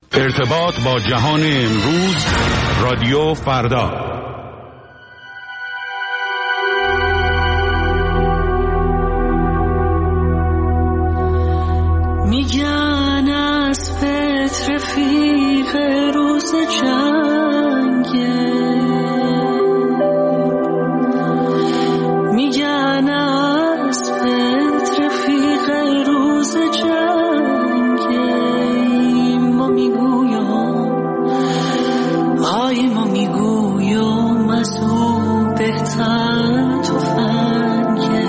ارتباط با جهان امروز، رادیو فردا. میگن از پت رفیق روز جنگه، میگن از پت رفیق روز جنگه. ما میگویم آی، ما میگویم از او بهتر تفنگه.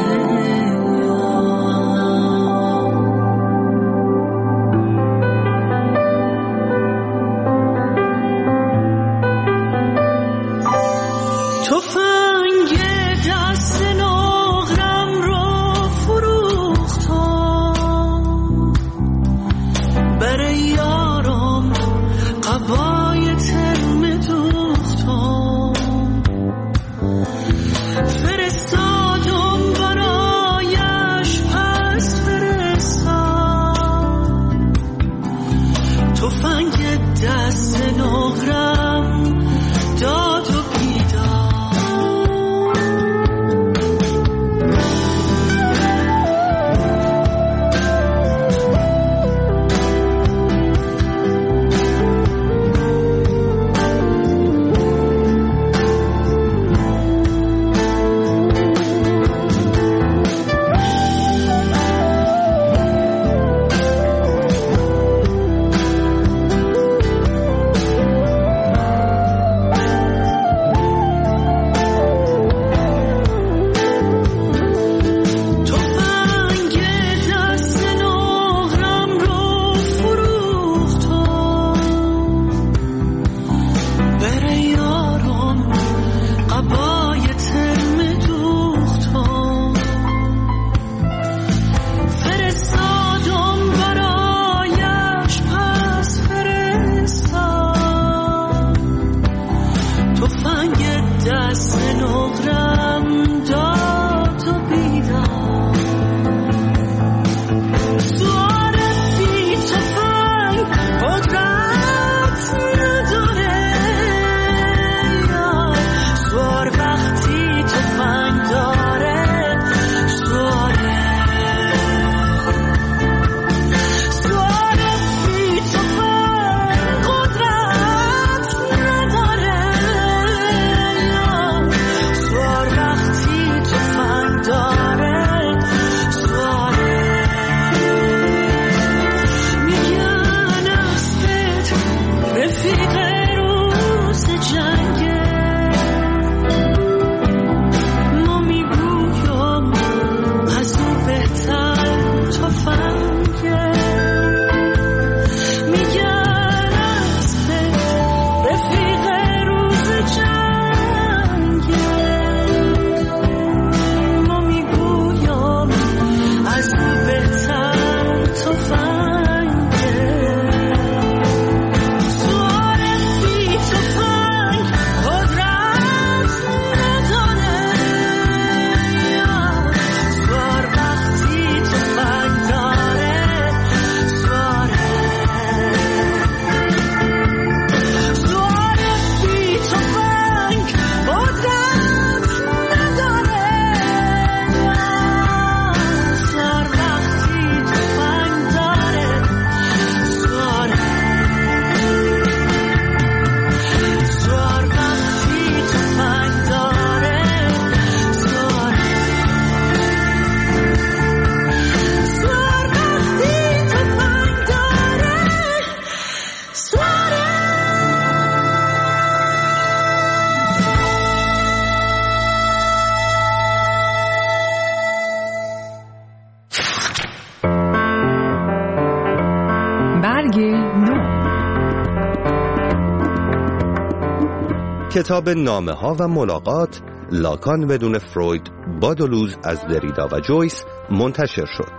کتاب نامه‌ها و ملاقات، لاکان بدون فروید با دولوز از دریدا و جویس منتشر شد.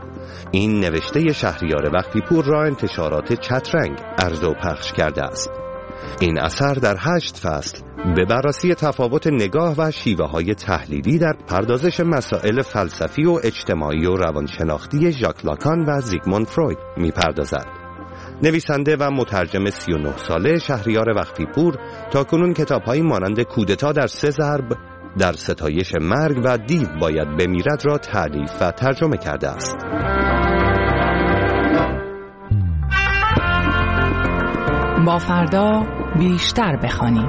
این نوشته شهریار بختیپور را انتشارات چترنگ عرضه و پخش کرده است. این اثر در 8 فصل به بررسی تفاوت نگاه و شیوه‌های تحلیلی در پردازش مسائل فلسفی و اجتماعی و روانشناختی ژاک لاکان و زیگموند فروید می‌پردازد. نویسنده و مترجم 39 ساله شهریار وقتی پور تاکنون کتاب‌هایی مانند کودتا در 3 ضرب، در ستایش مرگ و دیو باید بمیرد را تألیف و ترجمه کرده است. با فردا بیشتر بخوانیم.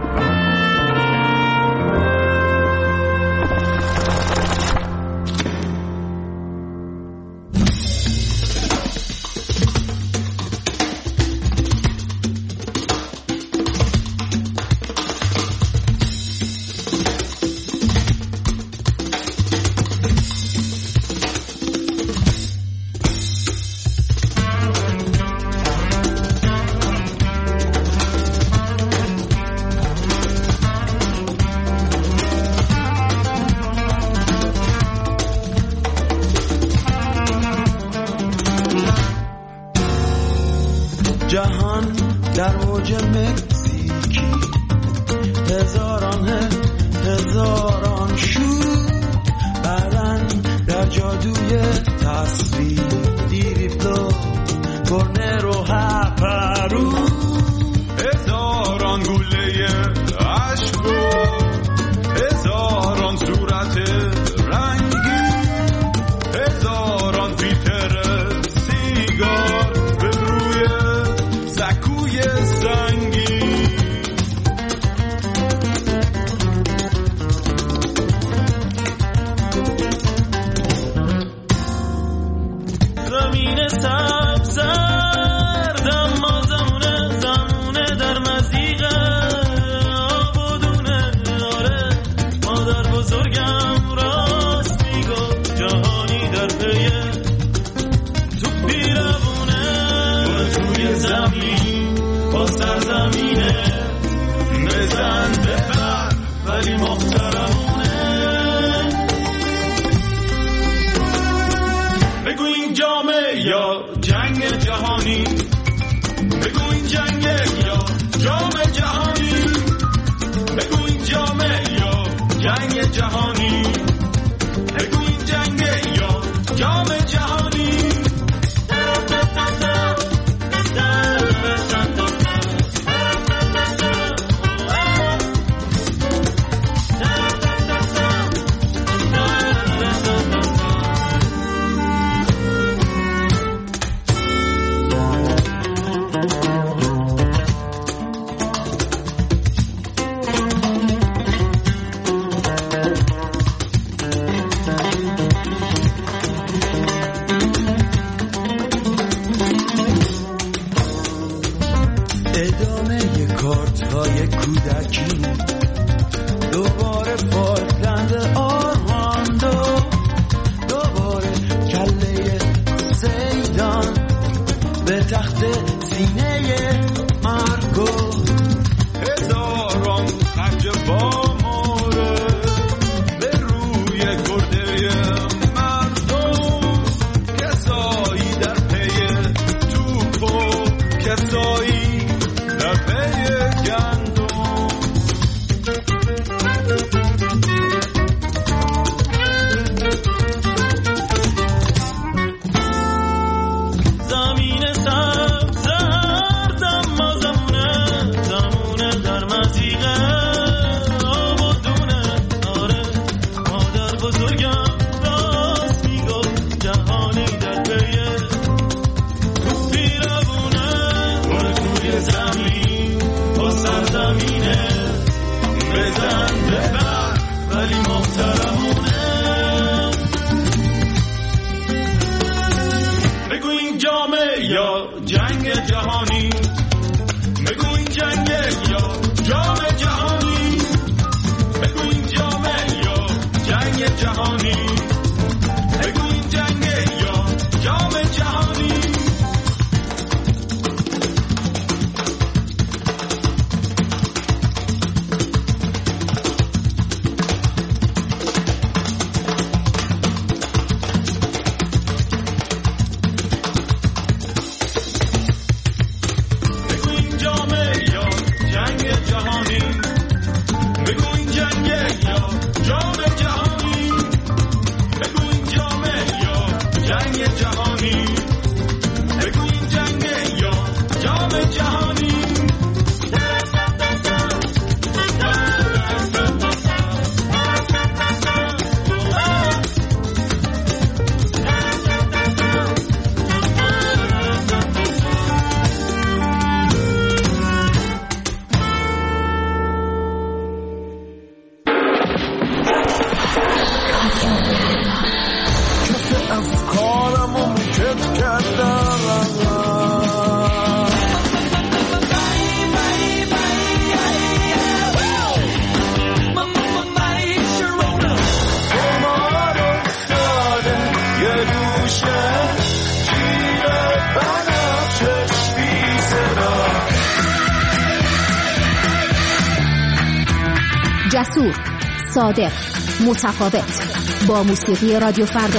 جهان در موج مکزیکی، هزاران شور، بعدن در جادوی تصویر، دیریبلو کورنر و هپرو، هزاران گوله عشق و هزاران صورت رنگی، هزاران فیلتر سیگار به روی سکوی سنگی. زمین سبز زرد اما زمونه در مزیقه آب و دونه. آره مادر بزرگم راست میگفت، جهانی در پیه تو پیرونه. توی زمین با سرزمینه بزن ببر ولی محترمونه. بگو این جامه یا جنگ جهانی، بگو این جنگه یا جام جهانی، بگو این جامه یا جنگ جهانی، بگو این جنگه یا جام جهانی. ادامه کارت‌های کودکی، دوباره فالکلند آرماندو، دوباره کله سیدان به تخت سینه مارکو. هزاران خرج با ماره به روی گرده مردم، کسایی در پی توپ و کسایی در پی گندم. زمین سبز زرد اما زمونه در مزیقه آب و دونه. آره مادر بزرگم راست میگفت، جهانی در پیه تو پیرونه. برو توی زمین با سرزمینه بزن ببر ولی محترمونه. بگو این جامه یا جنگ جهانی، بگو این جنگه یا جام جهانی، بگو این جامه یا جنگ جهانی، بگو این جنگه یا جام جهانی. جسور، صادق، متفاوت. با موسیقی رادیو فردا.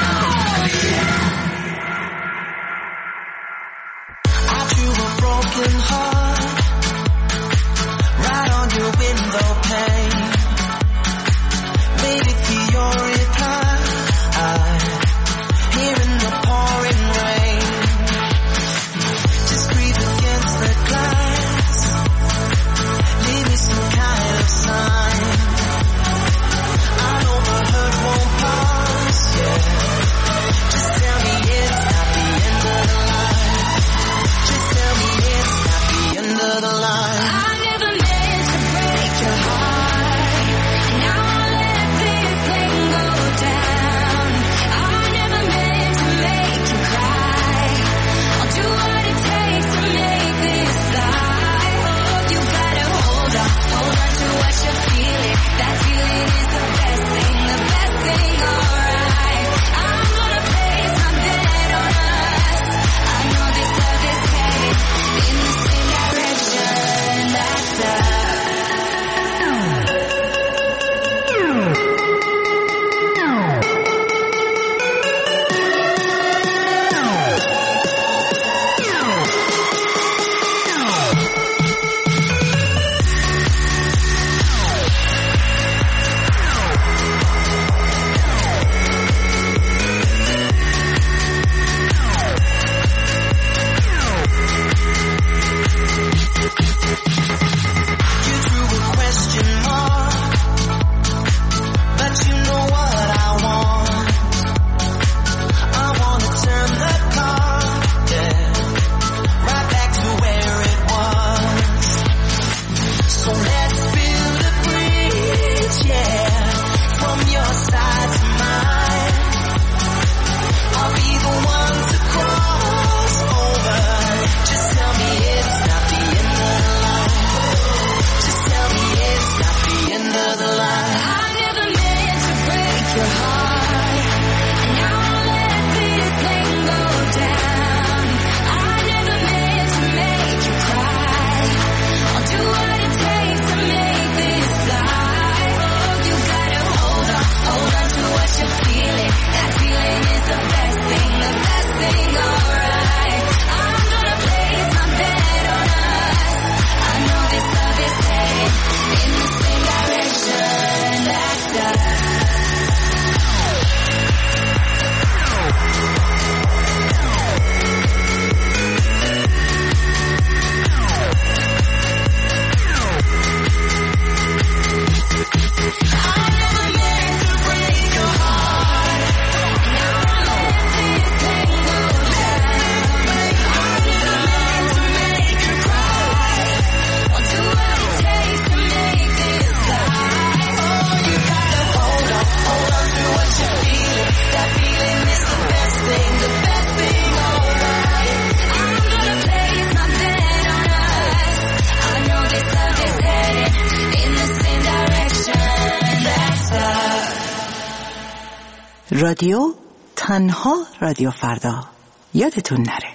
رادیو تنها رادیو فردا، یادتون نره.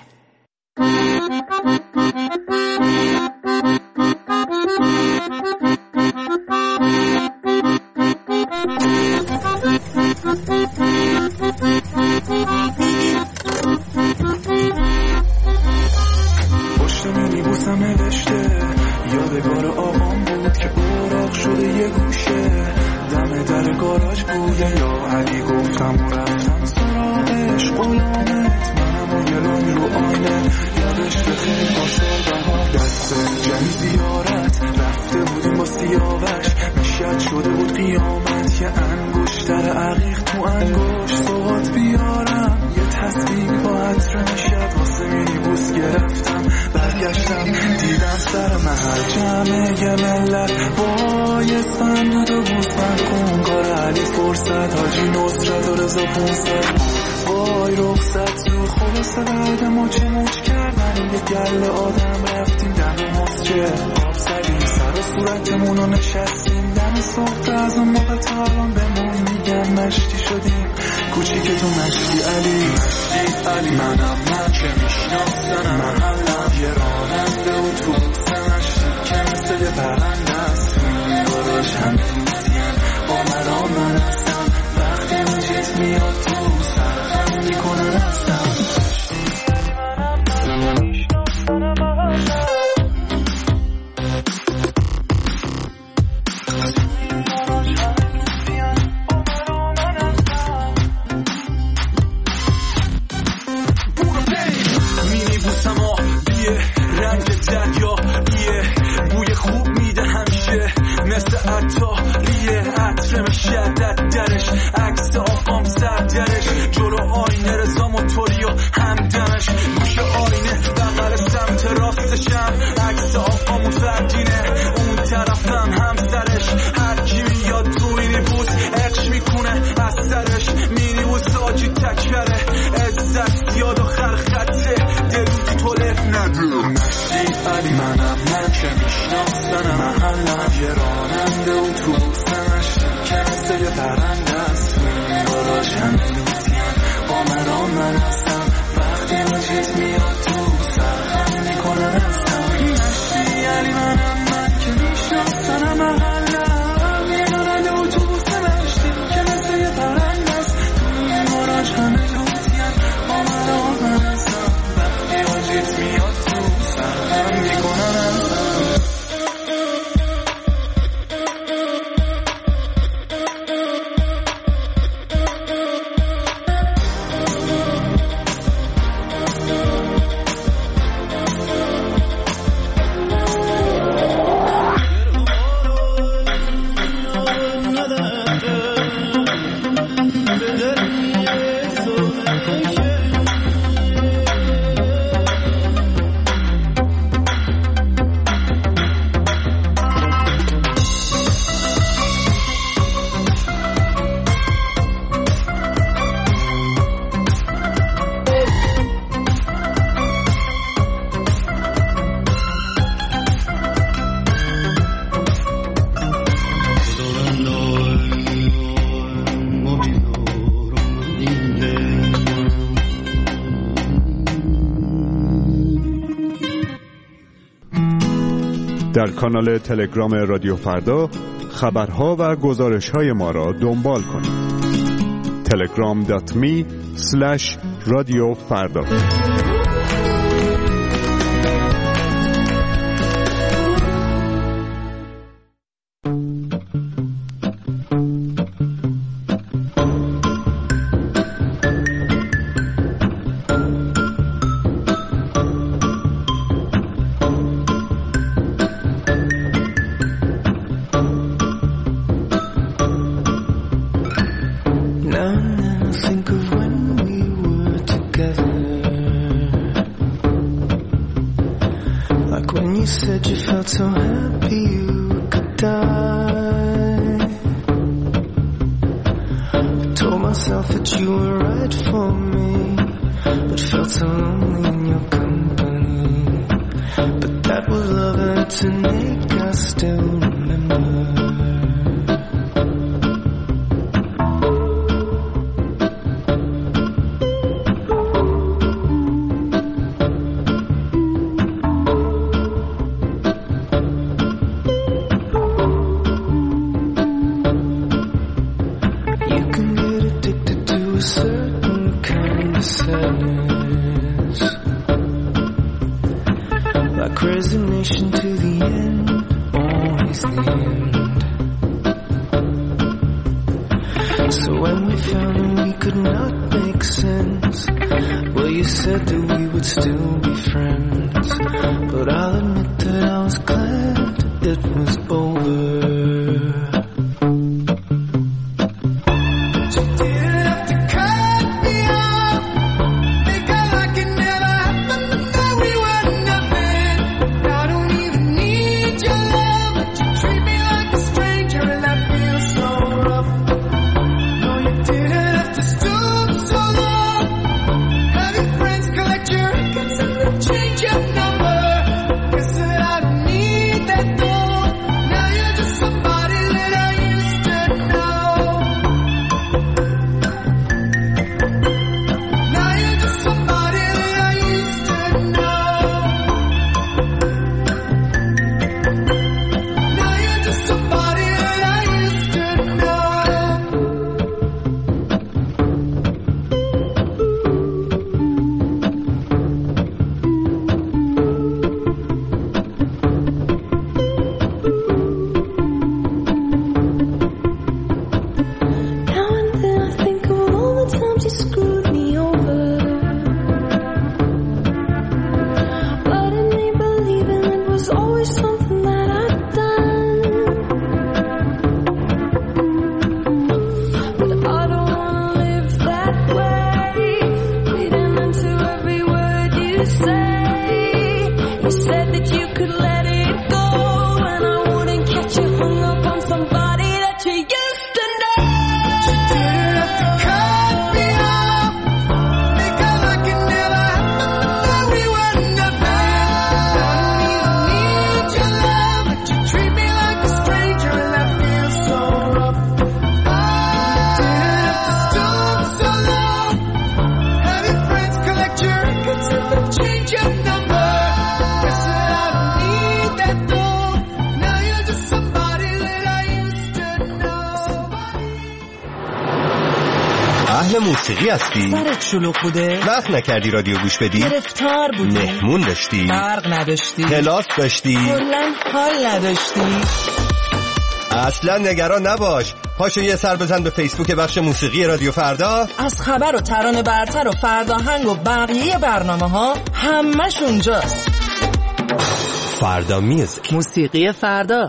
پشت مینیبوسم نوشته یادگار آقام بود که اوراق شده یه گوشه، دم در گاراژ بوده یا علی گفتم و رفتم سراغش، غلامت منم و گلون رو آینه، یادش خیلی پاشار بهار دست جنی زیارت رفته بودیم با سیاوش، میشد شده بود قیامت، یه انگشتر عقیق تو انگشت صحبت بیارم، یه تصویر با عطر میشد واسه مینیبوس گرفتم، برگشتم دیدم سر محل جمعه یه ملت وای صندود و بوسن کن، کار علی فرصت حاجی نصرت و رضا 500 وای رخصت زود خلاصه بعد مچ کردن یه گل آدم رفتیم دم مسجد آب زدیم سر و صورتمون رو نشستیم دم صبح از اون موقع تا الان بهمون میگن مشتی شدیم کوچیک تو مشتی علی منم من که میشناسنم محلم یه راننده و تو بوسه مشتی که مثل یه پرنده است تو این گاراژ همه مشتی علی منم من که میشناسنم محلم یه راننده اتوبوس مشتی کسته یه پرنده است یاراش همه لوتیم با من هستم وقتی مجید میاد تو سرخم میکنه هستم مشتی علی منم من که میشناسنم محلم یه راننده اتوبوس مشتی کسته یه پرنده است یاراش همه لوتیم با من هستم وقتی مجید میاد تو سرخم میکنه هستم در کانال تلگرام رادیو فردا خبرها و گزارش‌های ما را دنبال کنید. telegram.me/رادیوفردا. اهل موسیقی هستی؟ سرت شلوغ بوده؟ وقت نکردی رادیو گوش بدی؟ گرفتار بودی؟ مهمون داشتی؟ برق نداشتی؟ کلاس داشتی؟ کلاً حال نداشتی؟ اصلا نگران نباش. پاشو یه سر بزن به فیسبوک بخش موسیقی رادیو فردا. از خبر و ترانه برتر و فرداهنگ و بقیه برنامه ها همش اونجاست. فردا میوزیک، موسیقی فردا.